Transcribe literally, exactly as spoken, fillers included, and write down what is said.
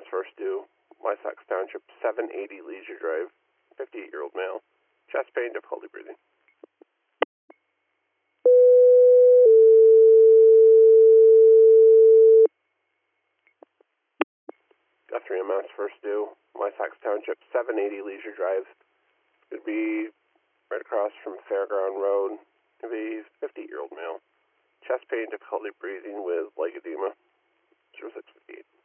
first due, Wysox Township, seven eighty Leisure Drive, fifty-eight-year-old male, chest pain, difficulty breathing. Guthrie M S, first due, Wysox Township, seven eighty Leisure Drive, could be right across from Fairground Road, could be fifty-eight-year-old male, chest pain, difficulty breathing with leg edema, zero six fifty-eight.